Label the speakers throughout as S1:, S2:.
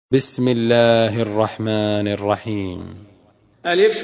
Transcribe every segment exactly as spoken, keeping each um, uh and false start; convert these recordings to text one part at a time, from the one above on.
S1: بسم الله الرحمن الرحيم.
S2: ألف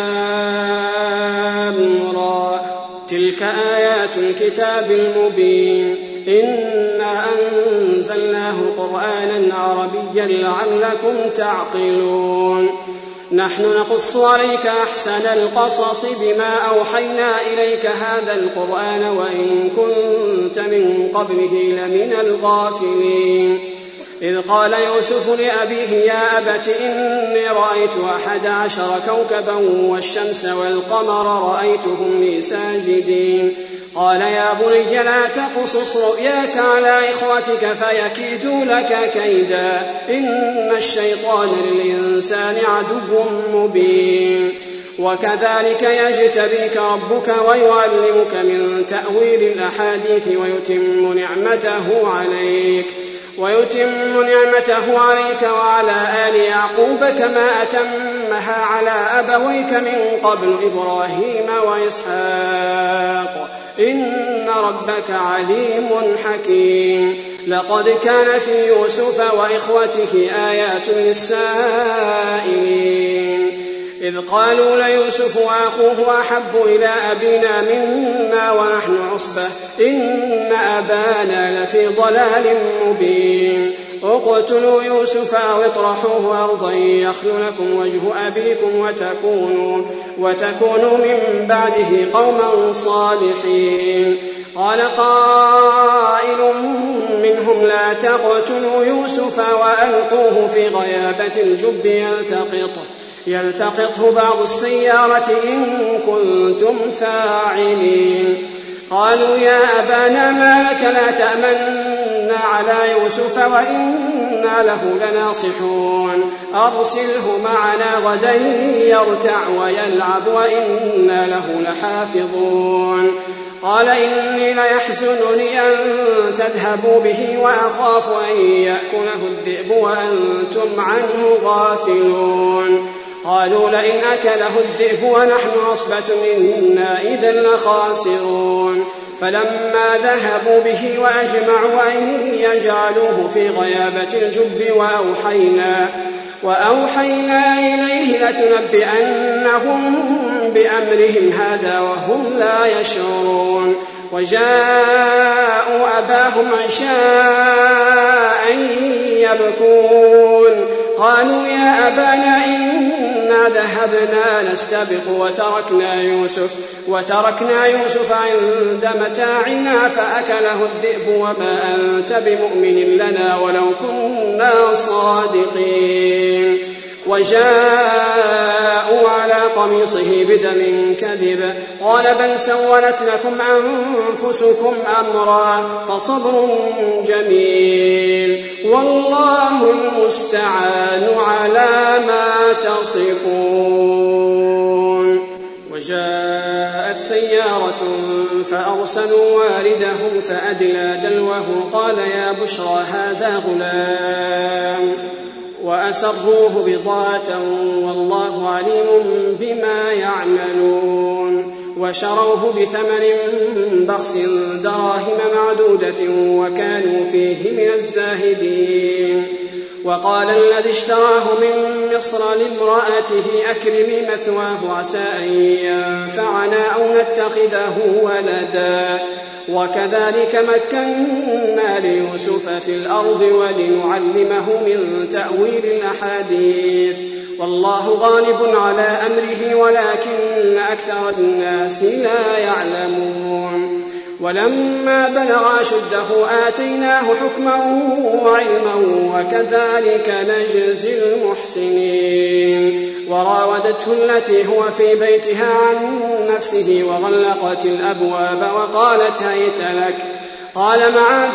S2: لام را، تلك آيات الكتاب المبين. إنا أنزلناه قرآنا عربيا لعلكم تعقلون. نحن نقص عليك أحسن القصص بما أوحينا إليك هذا القرآن وإن كنت من قبله لمن الغافلين. إذ قال يوسف لأبيه يا أبت إني رأيت أحد عشر كوكبا والشمس والقمر رأيتهم لي ساجدين. قال يا بني لا تقصص رؤياك على إخوتك فيكيدوا لك كيدا، إن الشيطان للإنسان عدو مبين. وكذلك يجتبيك ربك ويعلمك من تأويل الأحاديث ويتم نعمته عليك ويتم نعمته عليك وعلى آل يعقوب كما أتمها على أبويك من قبل إبراهيم وإسحاق، إن ربك عليم حكيم. لقد كان في يوسف وإخوته آيات للسائلين، إذ قالوا ليوسف وأخوه أحب إلى أبينا منا ونحن عصبة إن أبانا لفي ضلال مبين. اقتلوا يوسف أو اطرحوه أرضا يخل لكم وجه أبيكم وتكونوا, وتكونوا من بعده قوما صالحين. قال قائل منهم لا تقتلوا يوسف وألقوه في غيابة الجب يلتقطه يلتقطه بعض السيارة إن كنتم فاعلين. قالوا يا أبانا ما لك لا تأمنا على يوسف وإنا له لناصحون، أرسله معنا غدا يرتع ويلعب وإنا له لحافظون. قال إني ليحزنني أن تذهبوا به وأخاف أن يأكله الذئب وأنتم عنه غافلون. قالوا لئن أكله الذئب ونحن عصبة إنا إذا لخاسرون. فلما ذهبوا به وأجمعوا أن يجعلوه في غيابة الجب وأوحينا, وأوحينا إليه لتنبئنهم بأمرهم هذا وهم لا يشعرون. وجاءوا أباهم عشاء يبكون. قالوا يا أبانا إنا ذهبنا نستبق وتركنا يوسف, وتركنا يوسف عند متاعنا فأكله الذئب وما أنت بمؤمن لنا ولو كنا صادقين. وجاءوا على قميصه بدم كذب قال بل سولت لكم أنفسكم أمرا فصبر جميل والله المستعان على ما تصفون. وجاءت سيارة فأرسلوا واردهم فأدلى دلوه قال يا بشرى هذا غلام، وأسروه بضاعة والله عليم بما يعملون. وشروه بثمن بخس دراهم معدودة وكانوا فيه من الزاهدين. وقال الذي اشتراه من مصر لامرأته أكرمي مثواه عسى أن ينفعنا أو نتخذه ولدا. وكذلك مكنا ليوسف في الأرض ولنعلمه من تأويل الأحاديث والله غالب على أمره ولكن أكثر الناس لا يعلمون. ولما بلغ أشده آتيناه حكما وعلما وكذلك نجزي المحسنين. وراودته التي هو في بيتها عن نفسه وغلقت الأبواب وقالت هيت لك. قال معاذ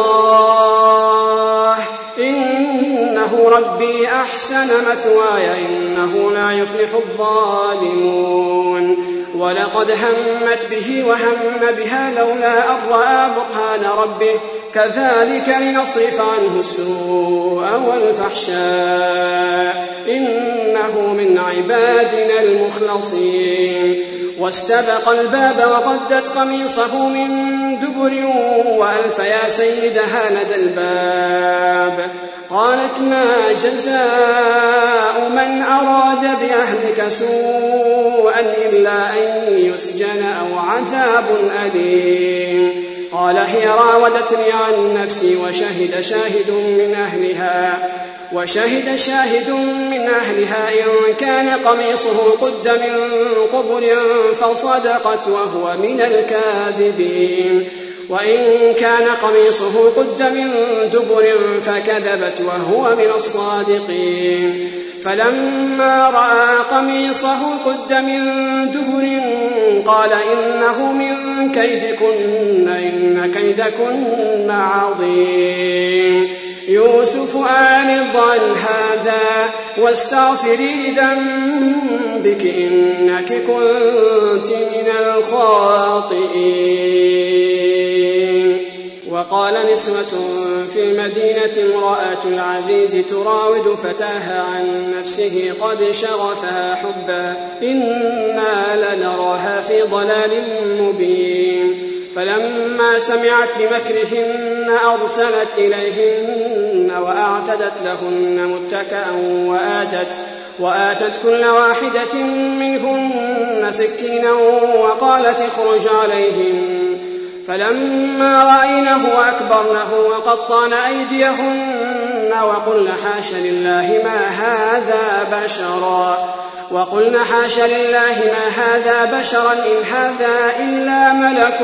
S2: الله إنه ربي أحسن مثواي إنه لا يفلح الظالمون. ولقد همت به وهم بها لولا أن رأى برهان ربه كذلك لنصرف عنه السوء والفحشاء إنه من عبادنا المخلصين. واستبق الباب وقدت قميصه من دبر وألف يا سيدها لدى الباب قالت ما جزاء من أراد بأهلك سوءا إلا أن يسجن أو عذاب أليم قال هي راودتني عن نفسي وشهد شاهد من أهلها وشهد شاهد من أهلها إن كان قميصه قد من قبل فصدقت وهو من الكاذبين وإن كان قميصه قد من دبر فكذبت وهو من الصادقين فلما رأى قميصه قد من دبر قال إنه من كيدكن إن كيدكن عظيم يوسف أعرض عن هذا واستغفري لذنبك إنك كنت من الخاطئين. وقال نسوة في المدينة امرأة العزيز تراود فتاها عن نفسه قد شغفها حبا إنا لنراها في ضلال مبين فلما سمعت بمكرهن أرسلت إليهن وأعتدت لهن متكأ وآتت, وآتت كل واحدة منهن سكينا وقالت اخرج عليهم فلما رأينه أكبرنه وقطعن أيديهن وقلن حاش لله ما هذا بشرا وقلن حاش لله ما هذا بشرا إن هذا إلا ملك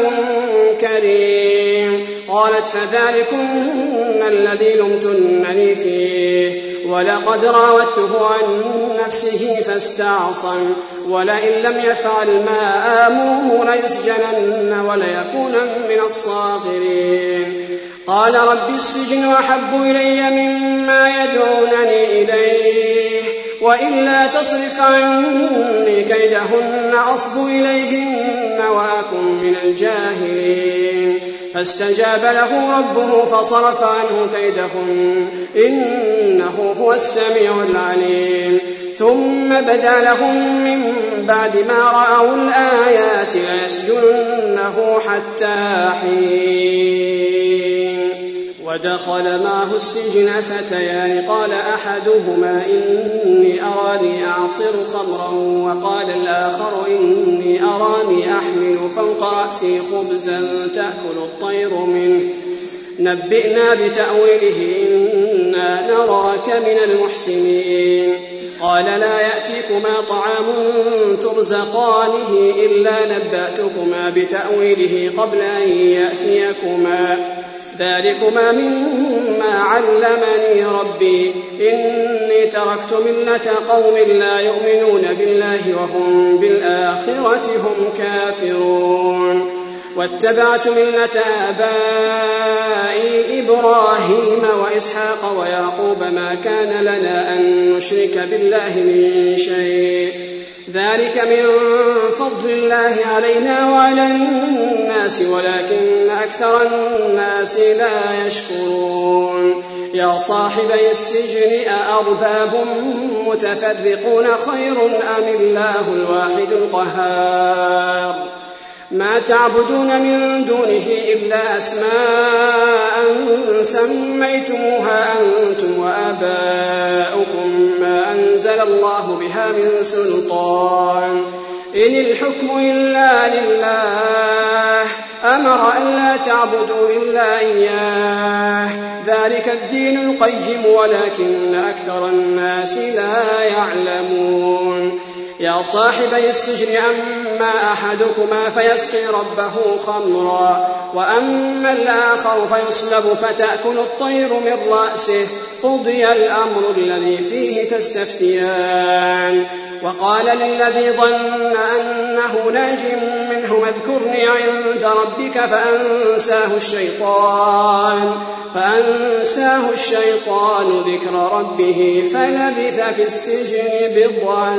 S2: كريم قالت فذلكن الذي لمتنني فيه ولقد راودته عن نفسه فاستعصم ولئن لم يفعل ما آمره ليسجنن وليكون من الصاغرين قال رب السجن أحب إلي مما يدعونني إليه وإلا تصرف عني كيدهن أصب إليهن وأكن من الجاهلين فاستجاب له ربه فصرف عنه كيدهن إنه هو السميع العليم ثم بدا لهم من بعد ما رأوا الآيات ليسجننه حتى حين. ودخل معه السجن فتيان قال أحدهما إني أراني أعصر خمرا وقال الآخر إني أراني أحمل فوق رأسي خبزا تأكل الطير منه نبئنا بتأويله إنا نراك من المحسنين قال لا يأتيكما طعام ترزقانه إلا نبأتكما بتأويله قبل أن يأتيكما ذلكما مما علمني ربي إني تركت ملة قوم لا يؤمنون بالله وهم بالآخرة هم كافرون واتبعت ملة آبائي إبراهيم وإسحاق ويعقوب ما كان لنا أن نشرك بالله من شيء ذلك من فضل الله علينا وعلى الناس ولكن أكثر الناس لا يشكرون يا صاحبي السجن أأرباب متفرقون خير أم الله الواحد القهار ما تعبدون من دونه إلا أسماء سميتموها أنتم وآباؤكم ما أنزل الله بها من سلطان إن الحكم إلا لله أمر أن لا تعبدوا إلا إياه ذلك الدين القيم ولكن أكثر الناس لا يعلمون يا صاحبي السجن أما أحدكما فيسقي ربه خمرا وأما الآخر فيصلب فتأكل الطير من رأسه قضي الأمر الذي فيه تستفتيان وقال للذي ظن أنه ناج منه اذكرني عند ربك فأنساه الشيطان فأنساه الشيطان ذكر ربه فلبث في السجن بضع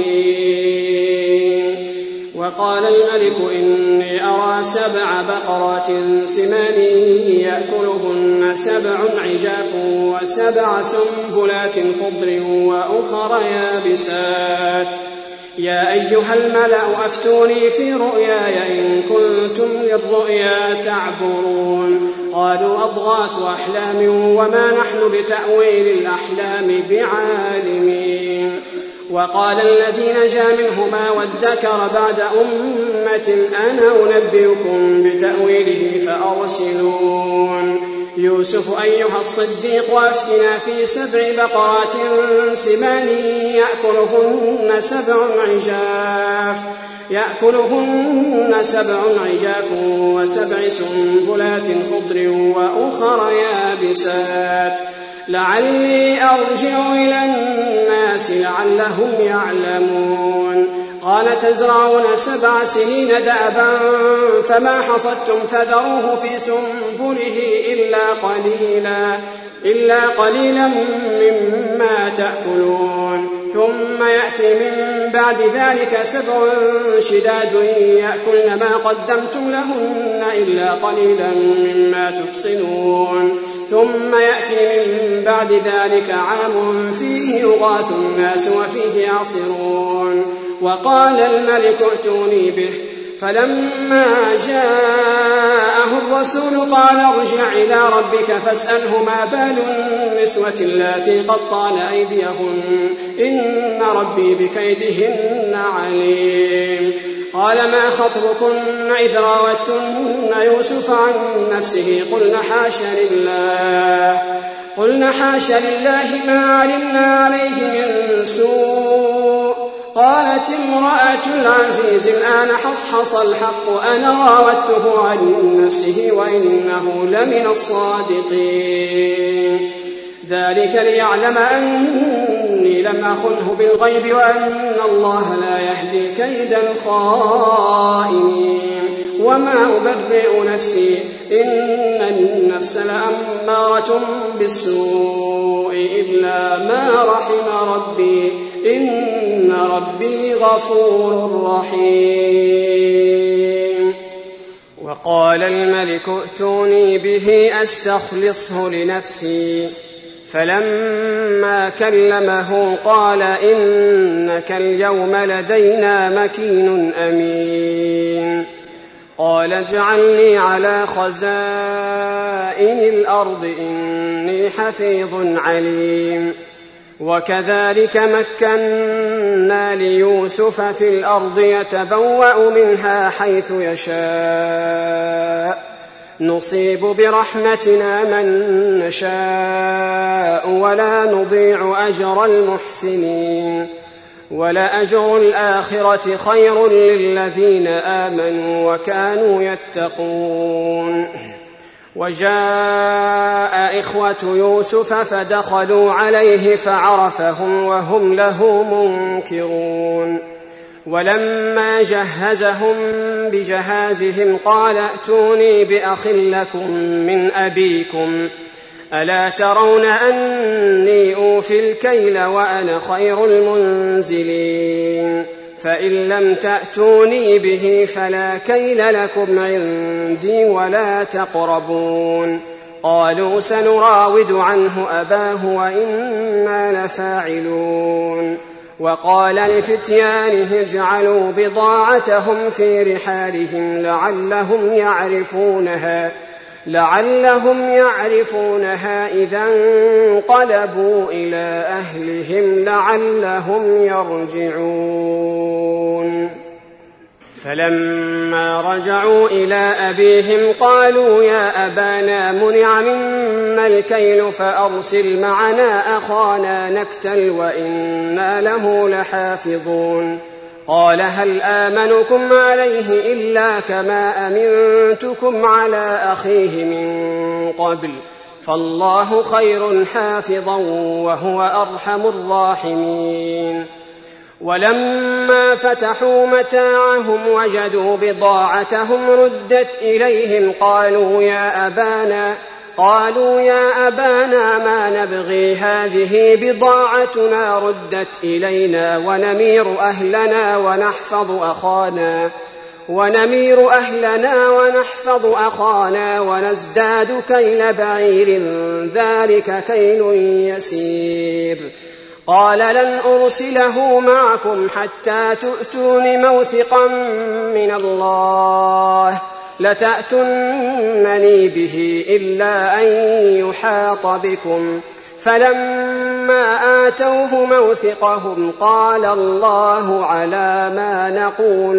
S2: سنين وقال الملك إني أرى سبع بقرات سمان يأكلهن سبع عجاف وسبع سنبلات خضر وأخر يابسات يا أيها الملأ أفتوني في رؤياي إن كنتم للرؤيا تعبرون قالوا أضغاث أحلام وما نحن بتأويل الأحلام بعالمين وقال الذي نجا منهما وادكر بعد أمة أنا أنبئكم بتأويله فأرسلون يوسف أيها الصديق أفتنا في سبع بقرات سمان يأكلهن سبع عجاف يأكلهن سبع عجاف وسبع سنبلات خضر وأخر يابسات لعلي أرجع إلى الناس لعلهم يعلمون قال تزرعون سبع سنين دأبا فما حصدتم فذروه في سنبله إلا قليلا إلا قليلا مما تأكلون ثم يأتي من بعد ذلك سبع شداد يأكلن ما قدمتم لهن إلا قليلا مما تحصنون ثم يأتي من بعد ذلك عام فيه يغاث الناس وفيه يعصرون وقال الملك ائتوني به فلما جاءه الرسول قال ارجع إلى ربك فاسأله ما بال النسوة اللاتي قطعن أيديهن إن ربي بكيدهن عليم قال ما خطبكن إذ راوتن يوسف عن نفسه قلن حاش لله قلن حاش لله ما علمنا عليه من سوء قالت امرأة العزيز الآن حصحص الحق أنا راودته عن نفسه وإنه لمن الصادقين ذلك ليعلم أني لم أخنه بالغيب وأن الله لا يهدي كيد الخائنين وما أبرئ نفسي إن النفس لأمارة بالسوء إلا ما رحم ربي إن ربي غفور رحيم وقال الملك ائتوني به أستخلصه لنفسي فلما كلمه قال إنك اليوم لدينا مكين أمين قال اجعلني على خزائن الأرض إني حفيظ عليم وكذلك مكنا ليوسف في الأرض يتبوأ منها حيث يشاء نصيب برحمتنا من نشاء ولا نضيع أجر المحسنين ولأجر الآخرة خير للذين آمنوا وكانوا يتقون وجاء إخوة يوسف فدخلوا عليه فعرفهم وهم له منكرون ولما جهزهم بجهازهم قال ائتوني بأخ لكم من أبيكم ألا ترون أني أوفي الكيل وأنا خير المنزلين فإن لم تأتوني به فلا كيل لكم عندي ولا تقربون قالوا سنراود عنه أباه وإنا لفاعلون وقال لفتيانه اجعلوا بضاعتهم في رحالهم لعلهم يعرفونها لعلهم يعرفونها إذا انقلبوا إلى أهلهم لعلهم يرجعون فلما رجعوا إلى أبيهم قالوا يا أبانا منع منا الكيل فأرسل معنا أخانا نكتل وإنا له لحافظون قال هل آمنكم عليه إلا كما أمنتكم على أخيه من قبل فالله خير حافظا وهو أرحم الراحمين ولما فتحوا متاعهم وجدوا بضاعتهم ردت إليهم قالوا يا أبانا قالوا يا أبانا ما نبغي هذه بضاعتنا ردت إلينا ونمير أهلنا ونحفظ أخانا ونمير أهلنا ونحفظ أخانا ونزداد كيل بعير ذلك كيل يسير قال لن أرسله معكم حتى تؤتون موثقا من الله لتأتونني به إلا أن يحاط بكم. فلما آتوه موثقهم قال الله على ما نقول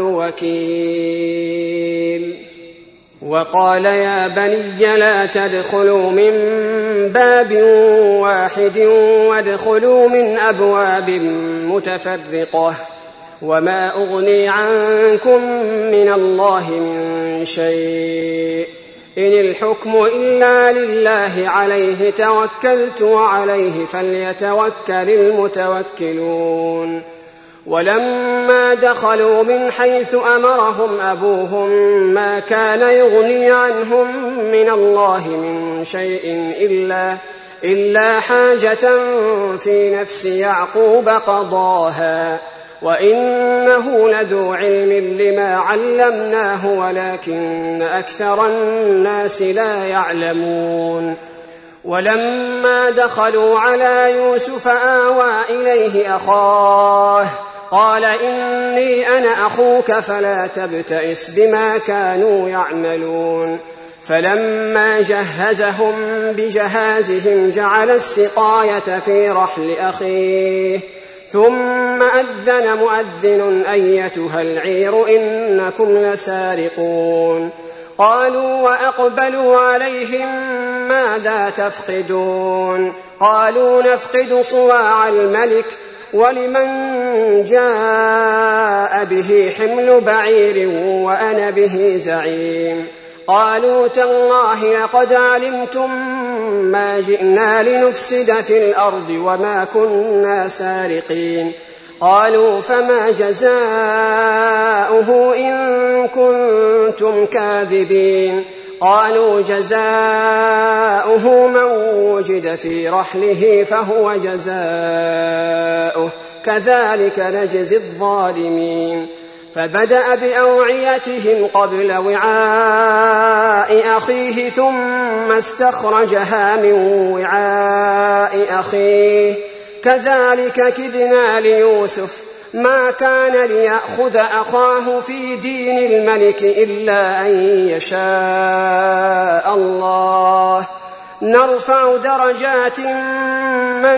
S2: وكيل. وقال يا بني لا تدخلوا من باب واحد وادخلوا من أبواب متفرقة وما أغني عنكم من الله من شيء إن الحكم إلا لله عليه توكلت وعليه فليتوكل المتوكلون. ولما دخلوا من حيث أمرهم أبوهم ما كان يغني عنهم من الله من شيء إلا, إلا حاجة في نفس يعقوب قضاها وإنه لذو علم لما علمناه ولكن أكثر الناس لا يعلمون. ولما دخلوا على يوسف آوى إليه أخاه قال إني أنا أخوك فلا تبتئس بما كانوا يعملون. فلما جهزهم بجهازهم جعل السقاية في رحل أخيه ثم أذن مؤذن أيتها العير إنكم لسارقون. قالوا وأقبلوا عليهم ماذا تفقدون؟ قالوا نفقد صواع الملك ولمن جاء به حمل بعير وأنا به زعيم. قالوا تالله لقد علمتم ما جئنا لنفسد في الأرض وما كنا سارقين. قالوا فما جزاؤه إن كنتم كاذبين؟ قالوا جزاؤه من وجد في رحله فهو جزاؤه كذلك نجزي الظالمين. فبدأ بأوعيتهم قبل وعاء أخيه ثم استخرجها من وعاء أخيه كذلك كدنا ليوسف ما كان ليأخذ أخاه في دين الملك إلا أن يشاء الله نرفع درجات من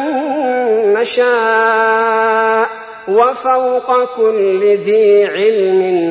S2: نشاء وفوق كل ذي علم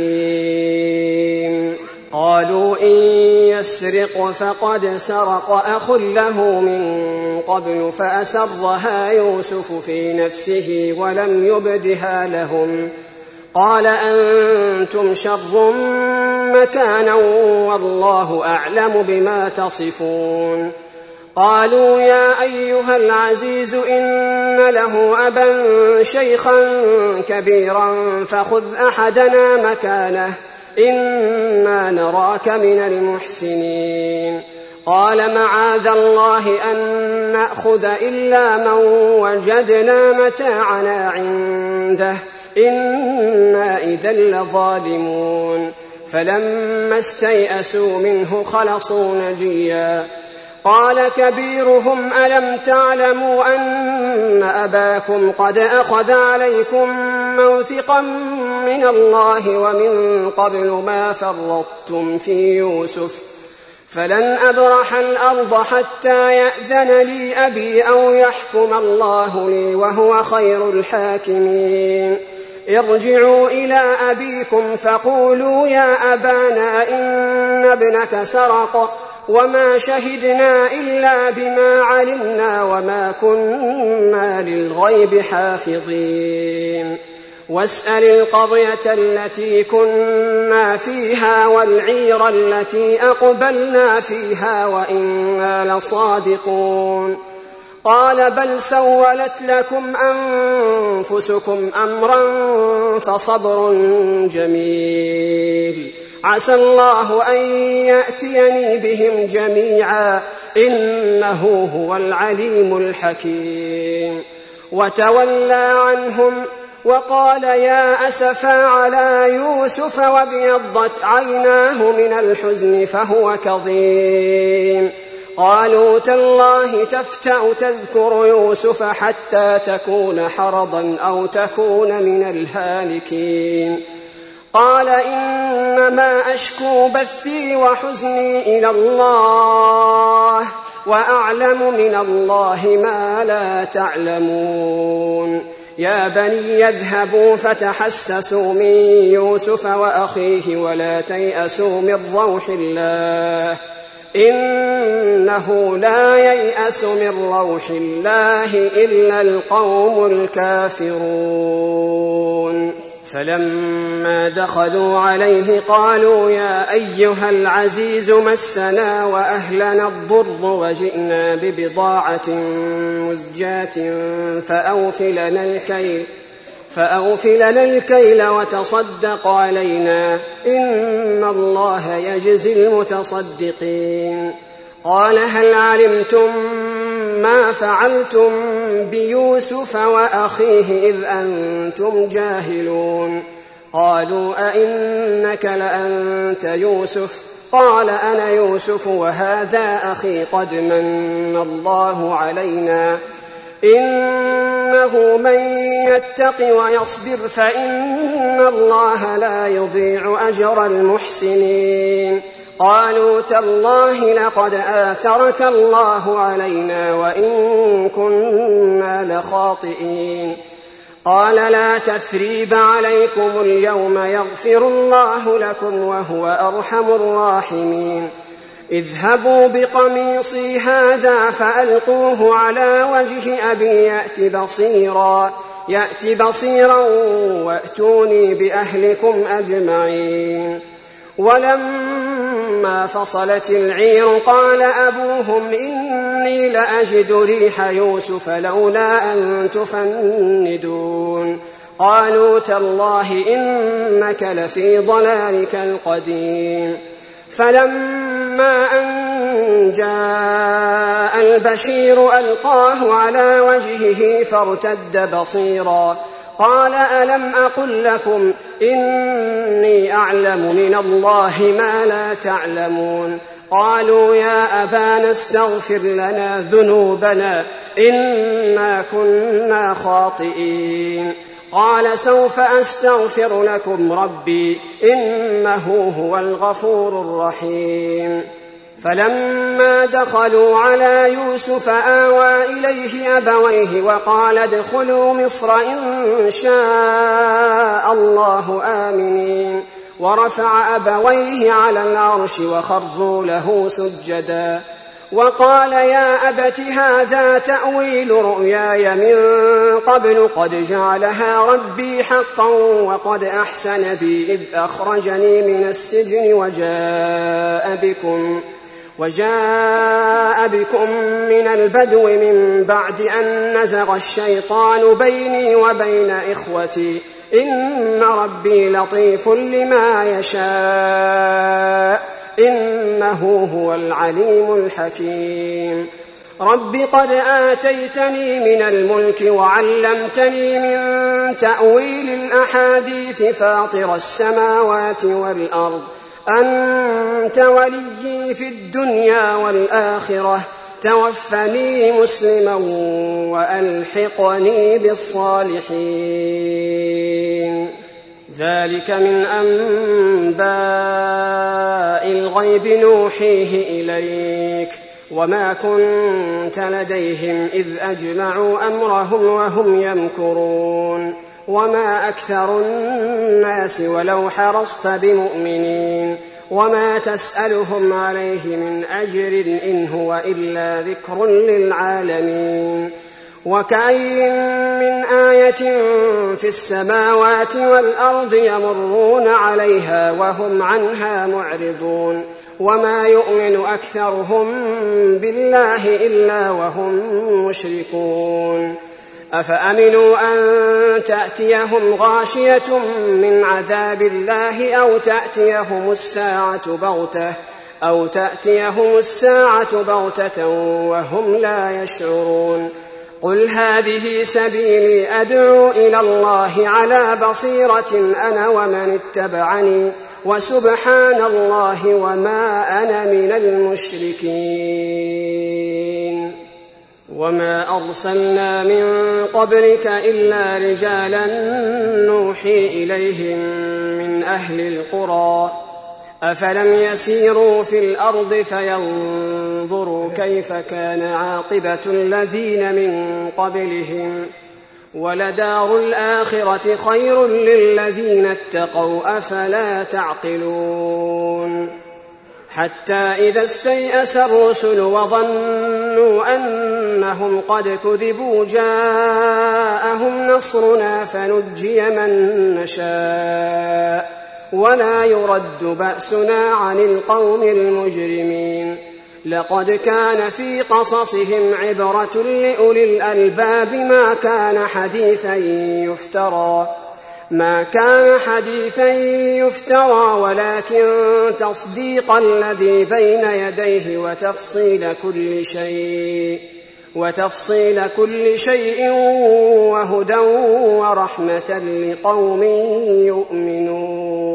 S2: عليم. قالوا إن يسرق فقد سرق أخ له من قبل فأسرها يوسف في نفسه ولم يبدها لهم. قال أنتم شر مكانا والله أعلم بما تصفون. قالوا يا أيها العزيز إن له أبا شيخا كبيرا فخذ أحدنا مكانه إنا نراك من المحسنين. قال معاذ الله أن نأخذ إلا من وجدنا متاعنا عنده إنا إذا لظالمون. فلما استيئسوا منه خلصوا نجيا. قال كبيرهم ألم تعلموا أن أباكم قد أخذ عليكم موثقا من الله ومن قبل ما فرطتم في يوسف فلن أبرح الأرض حتى يأذن لي أبي أو يحكم الله لي وهو خير الحاكمين. ارجعوا إلى أبيكم فقولوا يا أبانا إن ابنك سرق وما شهدنا إلا بما علمنا وما كنا للغيب حافظين. واسأل القرية التي كنا فيها والعير التي أقبلنا فيها وإنا لصادقون. قال بل سولت لكم أنفسكم أمرا فصبر جميل عسى الله أن يأتيني بهم جميعا إنه هو العليم الحكيم. وتولى عنهم وقال يا أسفا على يوسف وابيضت عيناه من الحزن فهو كظيم. قالوا تالله تفتأ تذكر يوسف حتى تكون حرضا أو تكون من الهالكين قال إنما أشكو بثي وحزني إلى الله وأعلم من الله ما لا تعلمون يا بني يذهبوا فتحسسوا من يوسف وأخيه ولا تيأسوا من روح الله إنه لا ييأس من روح الله إلا القوم الكافرون فلما دخلوا عليه قالوا يا أيها العزيز مسنا وأهلنا الضر وجئنا ببضاعة مزجاة فأوف لنا الكيل فأوف لنا الكيل وتصدق علينا إن الله يجزي المتصدقين قال هل علمتم ما فعلتم بيوسف وأخيه إذ أنتم جاهلون قالوا أئنك لأنت يوسف قال أنا يوسف وهذا أخي قد من الله علينا إنه من يتق ويصبر فإن الله لا يضيع أجر المحسنين قالوا تالله لقد آثرك الله علينا وإن كنا لخاطئين قال لا تثريب عليكم اليوم يغفر الله لكم وهو أرحم الراحمين اذهبوا بقميصي هذا فألقوه على وجه أبي يأت بصيرا يأت بصيرا وأتوني بأهلكم أجمعين ولما فصلت العير قال أبوهم إني لأجد ريح يوسف لولا أن تفندون قالوا تالله إنك لفي ضلالك القديم فلما أن جاء البشير ألقاه على وجهه فارتد بصيرا قال ألم أقل لكم إني أعلم من الله ما لا تعلمون قالوا يا أبانا استغفر لنا ذنوبنا إنا كنا خاطئين قال سوف أستغفر لكم ربي إنه هو الغفور الرحيم فلما دخلوا على يوسف آوى إليه أبويه وقال ادخلوا مصر إن شاء الله آمنين ورفع أبويه على العرش وخروا له سجدا وقال يا أبت هذا تأويل رؤياي من قبل قد جعلها ربي حقا وقد أحسن بي إذ أخرجني من السجن وجاء بكم وجاء بكم من البدو من بعد أن نزغ الشيطان بيني وبين إخوتي إن ربي لطيف لما يشاء إنه هو العليم الحكيم رب قد آتيتني من الملك وعلمتني من تأويل الأحاديث فاطر السماوات والأرض أنت وليي في الدنيا والآخرة توفني مسلما وألحقني بالصالحين ذلك من أنباء الغيب نوحيه إليك وما كنت لديهم إذ أجمعوا أمرهم وهم يمكرون وما أكثر الناس ولو حرصت بمؤمنين وما تسألهم عليه من أجر إن هو إلا ذكر للعالمين وكأين من آية في السماوات والأرض يمرون عليها وهم عنها معرضون وما يؤمن أكثرهم بالله إلا وهم مشركون أفأمنوا أن تأتيهم غاشية من عذاب الله أو تأتيهم الساعة بغتة أو تأتيهم الساعة بغتة وهم لا يشعرون قل هذه سبيلي أدعو إلى الله على بصيرة أنا ومن اتبعني وسبحان الله وما أنا من المشركين. وما أرسلنا من قبلك إلا رجالا نوحي إليهم من أهل القرى أفلم يسيروا في الأرض فينظروا كيف كان عاقبة الذين من قبلهم ولدار الآخرة خير للذين اتقوا أفلا تعقلون. حتى إذا استيأس الرسل وظنوا أنهم قد كذبوا جاءهم نصرنا فنجي من نشاء ولا يرد بأسنا عن القوم المجرمين. لقد كان في قصصهم عبرة لأولي الألباب ما كان حديثا يفترى ما كان حديثا يفترى ولكن تصديق الذي بين يديه وتفصيل كل شيء وتفصيل كل شيء وهدى ورحمة لقوم يؤمنون.